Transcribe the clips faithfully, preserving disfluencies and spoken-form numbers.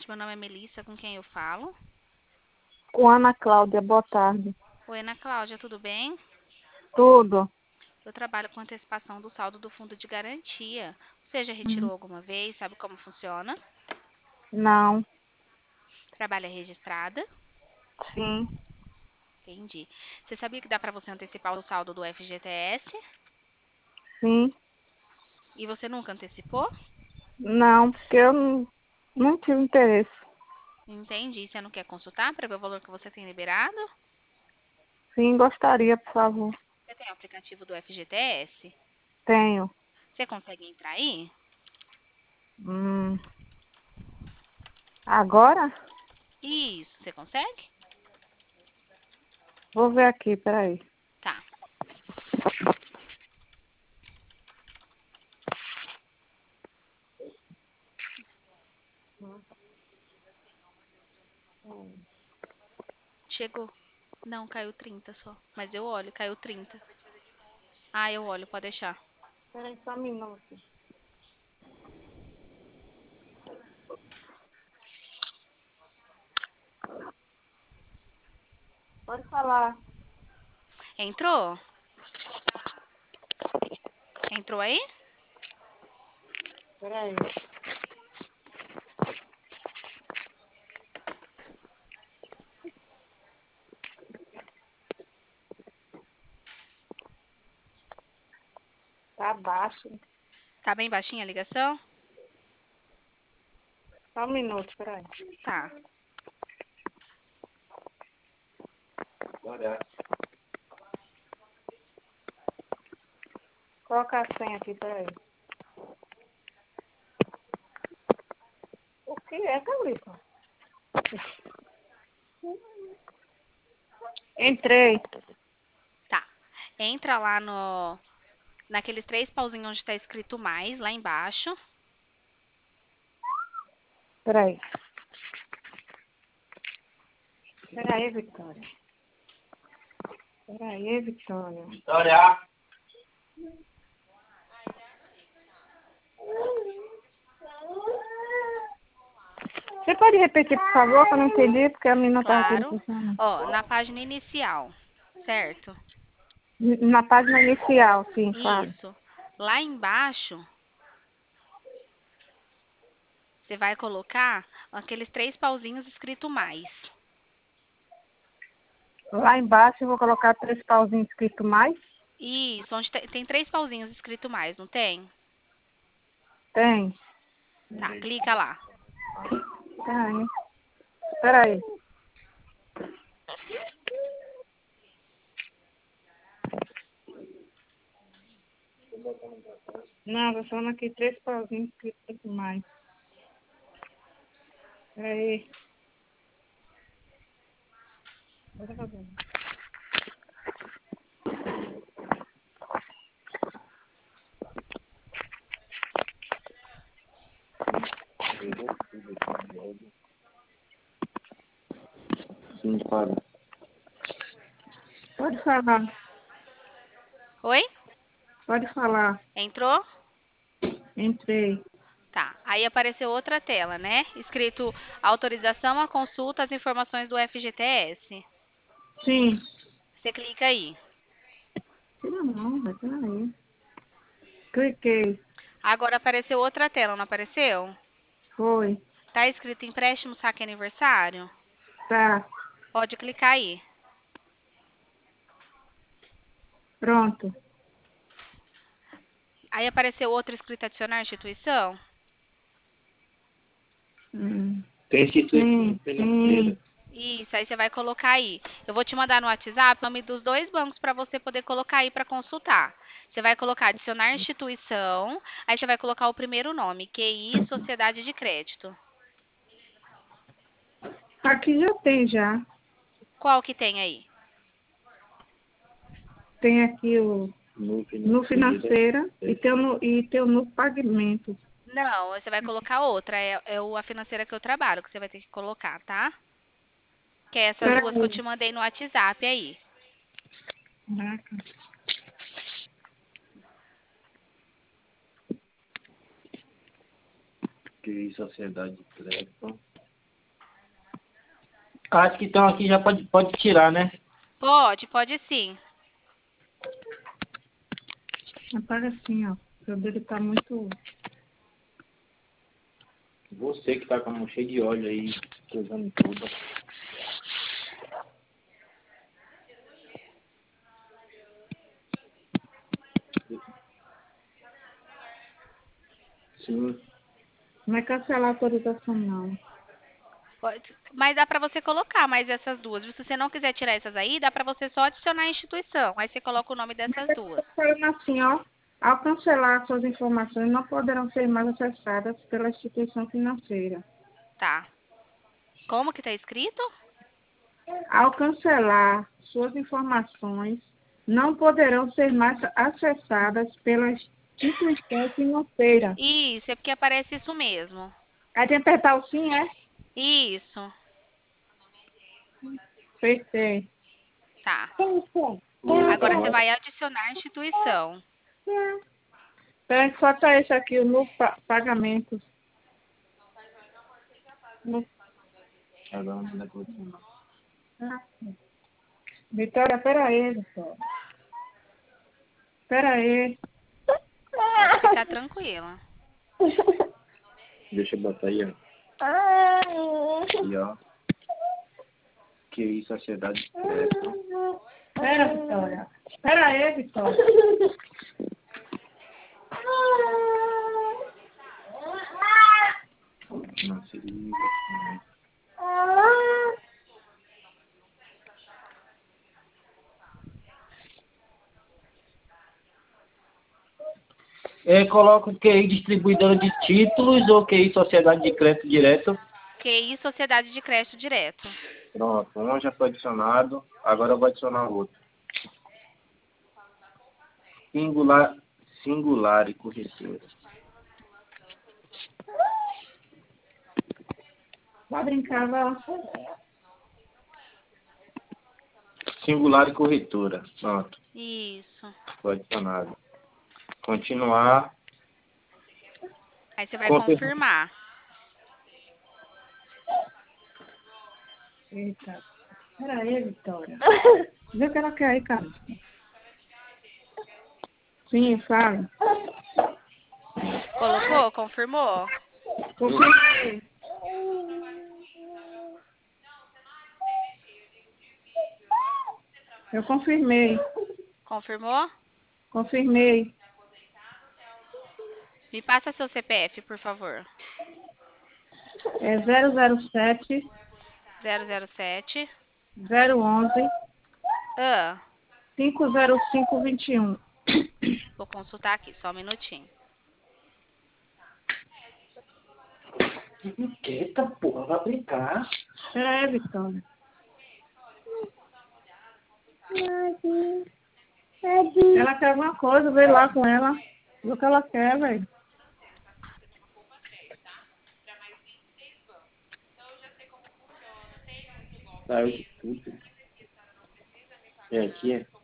tarde, meu nome é Melissa, com quem eu falo? Com Ana Cláudia, boa tarde. Oi, Ana Cláudia, tudo bem? Tudo? Eu trabalho com antecipação do saldo do fundo de garantia. Você já Hum, retirou alguma vez? Sabe como funciona? Não, Trabalha registrada? sim, Entendi. Você sabia que dá para você antecipar o saldo do F G T S? sim. E você nunca antecipou? Não, porque eu não, não tive interesse. Entendi. Você não quer consultar para ver o valor que você tem liberado? Sim, gostaria, por favor. Você tem o aplicativo do F G T S? Tenho. Você consegue entrar aí? Hum, agora? Isso, você consegue? Vou ver aqui, peraí. Tá. Chegou. Não, caiu trinta só. Mas eu olho, caiu trinta. Ah, eu olho, pode deixar. Peraí só um minuto. Pode falar. Entrou? Entrou aí? Peraí. Tá baixo. Tá bem baixinha a ligação? Só um minuto, peraí. Tá. Coloca a senha aqui, peraí. O que é, Calipa? Entrei. Tá. Entra lá no naqueles três pauzinhos onde tá escrito mais, lá embaixo. Peraí. Peraí, Vitória. Peraí, Vitória. Vitória, Você pode repetir, por favor, que eu não entendi, porque a menina estava aqui Claro. funcionando. Ó, na página inicial, certo? Na página inicial, sim, fala. Isso. Lá embaixo, você vai colocar aqueles três pauzinhos escrito mais. Lá embaixo eu vou colocar três pauzinhos escrito mais. Isso, onde tem, tem três pauzinhos escrito mais, não tem? Tem. Tá, clica lá. Tem. Peraí. Não, eu falando aqui três pauzinhos escritos mais. Peraí. Eu tô fazendo. sim, fala. Pode falar. Oi? Pode falar. Entrou? Entrei. Tá. Aí apareceu outra tela, né? Escrito autorização à consulta às informações do F G T S. Sim. Você clica aí. Tira a mão, vai, peraí. Cliquei. Agora apareceu outra tela, não apareceu? Foi. Tá escrito empréstimo saque aniversário? Tá. Pode clicar aí. Pronto. Aí apareceu outra escrito adicionar instituição? Hum. Tem instituição Sim, financeira. sim. Isso, aí você vai colocar aí. Eu vou te mandar no WhatsApp o nome dos dois bancos para você poder colocar aí para consultar. Você vai colocar adicionar instituição, aí você vai colocar o primeiro nome, Q I Sociedade de Crédito. Aqui já tem já. Qual que tem aí? Tem aqui o No no financeira. financeira e tem o no, e tem o no pagamento. Não, você vai colocar outra. É, é o- a financeira que eu trabalho, que você vai ter que colocar, tá? Que é essas duas que eu Peraí. te mandei no WhatsApp aí. Caraca. Que sociedade de crédito. Acho que então aqui já pode, pode tirar, né? Pode, pode sim. Apaga assim, ó. O dedo tá muito... Você que tá com a mão cheia de óleo aí, usando tudo. Sim. Não é cancelar a autorização, não. Pode- Mas dá para você colocar mais essas duas. Se você não quiser tirar essas aí, dá para você só adicionar a instituição. Aí você coloca o nome Mas dessas é que duas. tá falando assim, ó. Ao cancelar suas informações, não poderão ser mais acessadas pela instituição financeira. Tá. Como que tá escrito? Ao cancelar suas informações, não poderão ser mais acessadas pela instituição financeira. Isso, é porque aparece isso mesmo. Aí tem que apertar o sim, é? Isso. Apertei. Tá. Agora você vai adicionar a instituição. Peraí, que só tá esse aqui, o novo pa- pagamento. No- Agora não dá conta. Vitória, peraí, Vitória. Peraí. Pode ficar tranquila. Deixa eu botar aí, ó. Aqui, ó. Que isso, sociedade de crédito. Pera, Vitória. Peraí, Vitória. Não se liga. É, coloca o Q I distribuidora de títulos ou Q I sociedade de crédito direto. Q I, Sociedade de Crédito Direto. Pronto, um já foi adicionado. Agora eu vou adicionar outro. Singular, singular e corretora. Vai brincar, vai. Singular e corretora. Pronto, Isso. foi adicionado. Continuar. Aí você vai Confirma. confirmar. Eita. Peraí, Vitória. Vê o que ela quer aí, cara. Sim, fala. Colocou? Confirmou? Confirmei. Eu confirmei. Confirmou? Confirmei. Me passa seu C P F, por favor. É zero zero sete, zero zero sete. zero onze, Ah, cinco zero cinco, vinte e um. vou consultar aqui, só um minutinho. Eita porra, vai brincar. Peraí, Vitória. Ela quer alguma coisa, vem lá com ela. Vê o que ela quer, velho. Saiu de tudo. É aqui, é?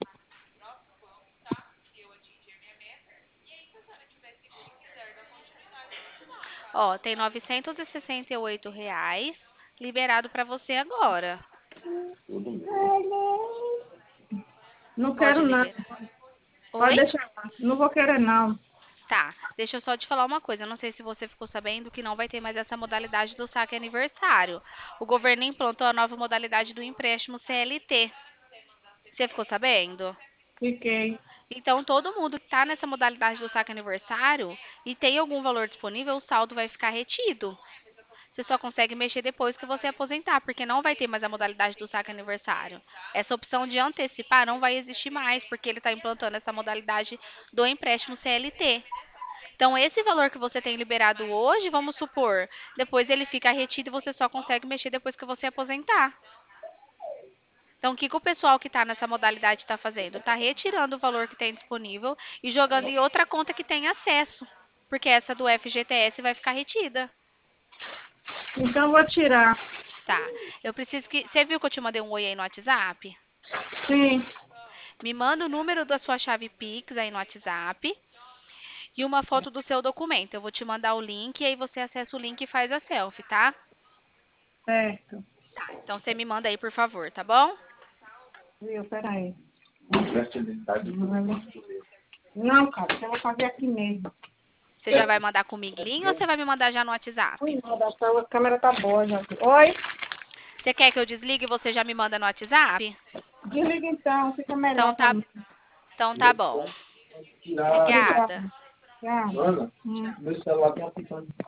Ó, tem novecentos e sessenta e oito reais liberado para você agora. Tudo mesmo. Não Pode quero não. liberar. Pode Oi? deixar lá. Não vou querer não. Tá, deixa eu só te falar uma coisa. Eu não sei se você ficou sabendo que não vai ter mais essa modalidade do saque aniversário. O governo implantou a nova modalidade do empréstimo C L T. Você ficou sabendo? Fiquei. Então, todo mundo que está nessa modalidade do saque aniversário e tem algum valor disponível, o saldo vai ficar retido. Você só consegue mexer depois que você aposentar, porque não vai ter mais a modalidade do saque aniversário. Essa opção de antecipar não vai existir mais, porque ele está implantando essa modalidade do empréstimo C L T. Então, esse valor que você tem liberado hoje, vamos supor, depois ele fica retido e você só consegue mexer depois que você aposentar. Então, o que, que o pessoal que está nessa modalidade está fazendo? Está retirando o valor que tem disponível e jogando em outra conta que tem acesso, porque essa do F G T S vai ficar retida. Então eu vou tirar. Tá, eu preciso que... Você viu que eu te mandei um oi aí no WhatsApp? Sim. Me manda o número da sua chave Pix aí no WhatsApp e uma foto do seu documento. Eu vou te mandar o link e aí você acessa o link e faz a selfie, tá? Certo. Tá, então você me manda aí, por favor, tá bom? Viu? Peraí. Fertilidade. Não, cara, eu vou fazer aqui mesmo. Você já vai mandar comigo ou você vai me mandar já no WhatsApp? Ui, não, da sua câmera tá boa já. Oi? Você quer que eu desligue e você já me manda no WhatsApp? Desliga então, fica melhor. Então tá, pra mim. então tá bom. Tirar. Obrigada. Tchau. Ana, Hum. meu celular tem apitando.